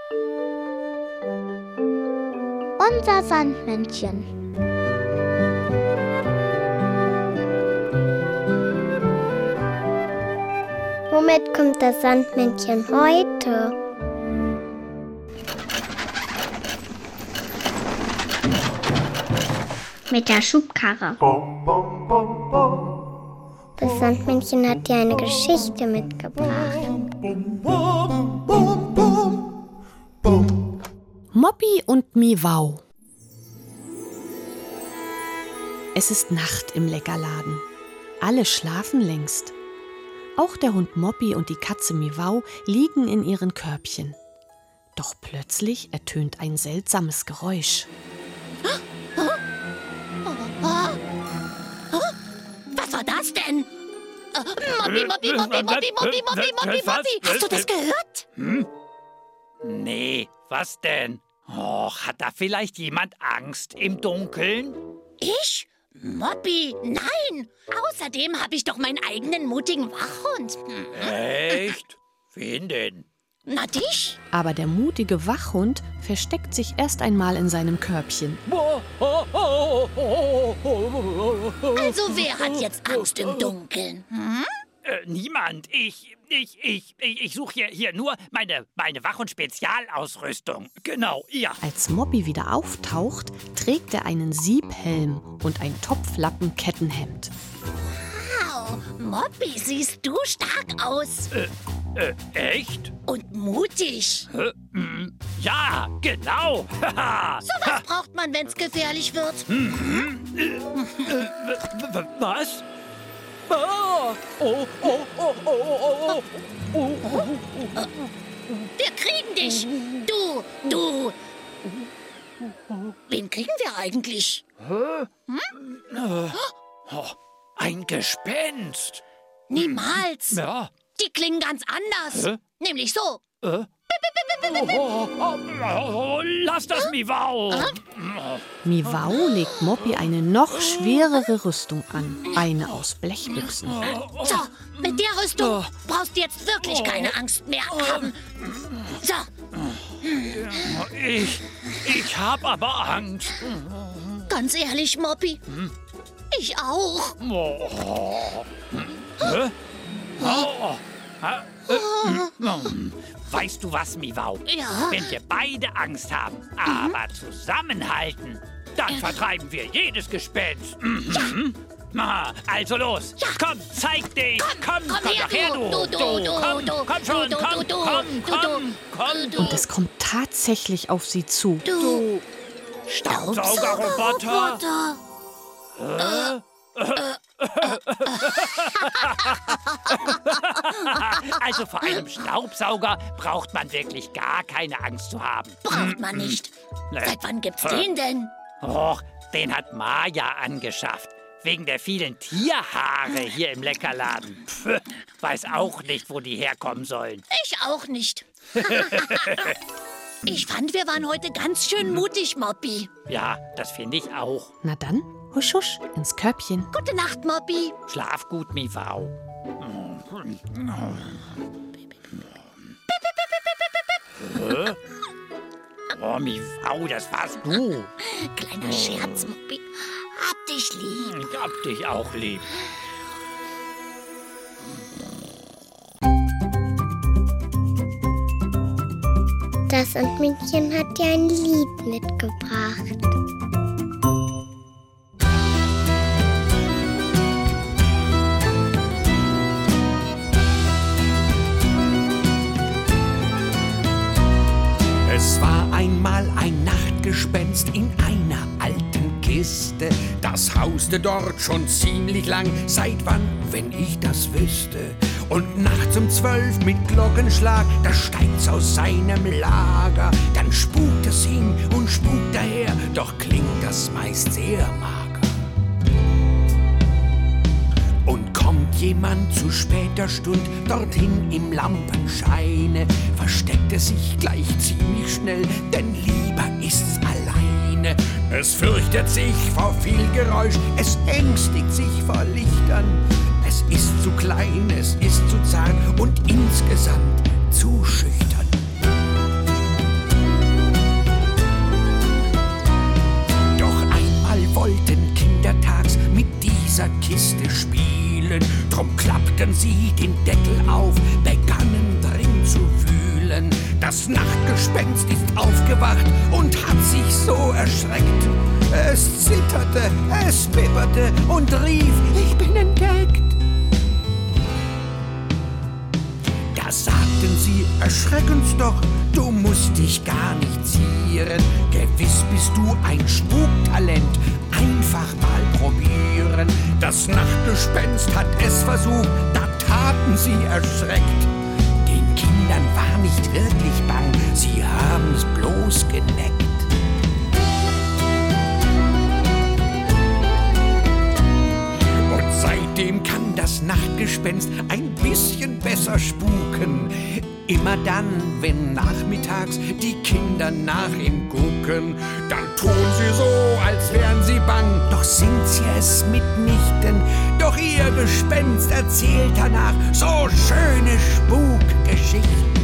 Unser Sandmännchen. Womit kommt das Sandmännchen heute? Mit der Schubkarre. Das Sandmännchen hat dir eine Geschichte mitgebracht. Moppy und Miwau. Es ist Nacht im Leckerladen. Alle schlafen längst. Auch der Hund Moppy und die Katze Miwau liegen in ihren Körbchen. Doch plötzlich ertönt ein seltsames Geräusch. Was war das denn? Moppy. Hast du das gehört? Nee, was denn? Och, hat da vielleicht jemand Angst im Dunkeln? Ich? Moppy, nein. Außerdem habe ich doch meinen eigenen mutigen Wachhund. Echt? Wen denn? Na dich? Aber der mutige Wachhund versteckt sich erst einmal in seinem Körbchen. Also wer hat jetzt Angst im Dunkeln? Niemand. Ich suche hier nur meine Wachhund-Spezialausrüstung. Genau, ja. Als Moppy wieder auftaucht, trägt er einen Siebhelm und ein Topflappen-Kettenhemd. Wow, Moppy, siehst du stark aus. Echt? Und mutig. Ja, genau. Sowas braucht man, wenn's gefährlich wird. Was? Wir kriegen dich. Du. Wen kriegen wir eigentlich? Ein Gespenst. Niemals. Ja. Die klingen ganz anders. Nämlich so. Lass das, Miwau. Miwau legt Moppy eine noch schwerere Rüstung an. Eine aus Blechbüchsen. So, mit der Rüstung brauchst du jetzt wirklich keine Angst mehr haben. So. Ich hab aber Angst. Ganz ehrlich, Moppy. Ich auch. Weißt du was, Miwau? Ja? Wenn wir beide Angst haben, aber zusammenhalten, dann vertreiben wir jedes Gespenst. Na, also los. Ja. Komm, zeig dich. Komm her, doch her, du. Komm schon, komm. Und es kommt tatsächlich auf sie zu. Du. Staubsaugerroboter. Also vor einem Staubsauger braucht man wirklich gar keine Angst zu haben. Braucht man nicht. Seit wann gibt's den denn? Och, den hat Maja angeschafft. Wegen der vielen Tierhaare hier im Leckerladen. Weiß auch nicht, wo die herkommen sollen. Ich auch nicht. Ich fand, wir waren heute ganz schön mutig, Moppy. Ja, das finde ich auch. Na dann, husch husch, ins Körbchen. Gute Nacht, Moppy. Schlaf gut, Miwau. Oh, Miwau, das warst du. Kleiner Scherz, Moppy. Hab dich lieb. Ich hab dich auch lieb. Das Sandmännchen hat dir ein Lied mitgebracht. Es war einmal ein Nachtgespenst in einer alten Kiste. Das hauste dort schon ziemlich lang. Seit wann, wenn ich das wüsste? Und nachts um 12 mit Glockenschlag, da steigt's aus seinem Lager. Dann spukt es hin und spukt daher, doch klingt das meist sehr mager. Und kommt jemand zu später Stund dorthin im Lampenscheine, versteckt es sich gleich ziemlich schnell, denn lieber ist's alleine. Es fürchtet sich vor viel Geräusch, es ängstigt sich vor Lichtern. Es ist zu klein, es ist zu zart und insgesamt zu schüchtern. sie den Deckel auf, begannen drin zu wühlen. Das Nachtgespenst ist aufgewacht und hat sich so erschreckt. Es zitterte, es bibberte und rief, ich bin entdeckt. Da sagten sie, erschreck uns doch, du musst dich gar nicht zieren. Gewiss bist du ein Spuktalent, einfach mal probieren. Das Nachtgespenst hat es versucht, da taten sie erschreckt. Den Kindern war nicht wirklich bang, sie haben's bloß geneckt. Und seitdem kann das Nachtgespenst ein bisschen besser spuken. Immer dann, wenn nachmittags die Kinder nach ihm gucken, dann tun sie so, als wären sie bang, doch sind sie es mitnichten. Doch ihr Gespenst erzählt danach so schöne Spukgeschichten.